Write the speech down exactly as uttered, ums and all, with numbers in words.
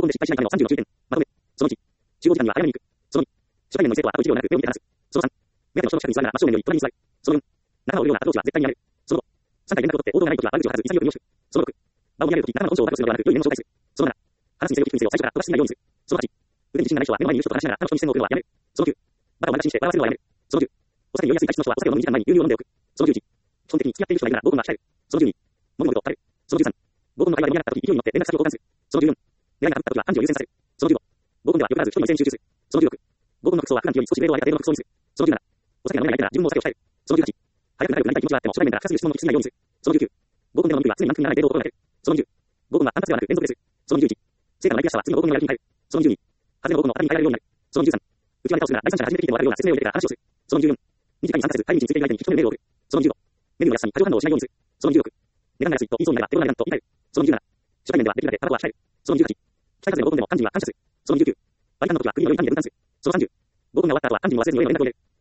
分で失敗しないためのさんじゅうの注意点。まとめ。そのいち、集合時間には早めに行く。そのに、初対面の異性とはあといちびょうなく目を見て話す。そのさん、目当ての人の近くに座るなら真正面より隣に座る。そのよん、仲間を売るようなアプローチは絶対にやめる。そのご、さんかい連絡を取って応答がないときは悪口を話さず潔く利用する。そのろく、場を見られるとき仲間の本性を暴露するのではなく良い面を紹介する。そのなな、話すにせよ聞くにせよ最初から飛ばしすぎないようにする。そのはち、腕に自信がない人は目の前にいる人と話しながらあの人に視線を送るのはやめる。そのきゅう、バカをまがちにして笑わせるのはやめる。そのじゅう、お酒に酔いやすい体質の人はお酒を飲む時間前に牛乳を飲んでおく。そのじゅういち、基本的に付き合っている人がいるなら合コンは控える。そのじゅうに、もみもみと食べる。そのじゅうさん、合コンの会話で盛り上がったとき勢いに乗って連絡先を交換する。そのじゅうよん、狙いがかぶったときは暗示を優先させる。そのじゅうご、合コンではよからず一人の異性に集中する。そのじゅうろく、合コンの服装は普段着より少しグレードを上げた程度の服装にする。そのじゅうなな、お酒が飲めない相手なら自分もお酒を控える。そのじゅうはち、早く仲良くなりたい気持ちがあっても初対面なら深すぎる質問の聞きすぎないようにする。そのじゅうきゅう、合コンでの飲み食いは常に満腹にならない程度を心がける。そのにじゅう、合コンは単発ではなく連続でする。そのにじゅういち、成果のない悔しさは次の合コンのやる気に変える。そのにじゅうに、初めの合コンの方に変えられるようになる。そのにじゅうさん、内輪ネタをするなら第三者が初めて聞いても分かるような説明を入れてから話をする。そのにじゅうよん、にじかんに参加せず会議についている相手に聞き取るメールを送る。そのにじゅうご、メールの安さに過剰反応をしないようにする。そのにじゅうろく、値段が安いと言いそうになれば手頃な値段と言い換える。そのにじゅうなな、初対面ではできるだけタバコは控える。そのにじゅうはち、北風の合コンでも幹事には感謝する。そのにじゅうきゅう、割り勘の時は国より民間に分担する。そのさんじゅう、合コンが終わった後は幹事にも忘れずに上の連絡を入れる。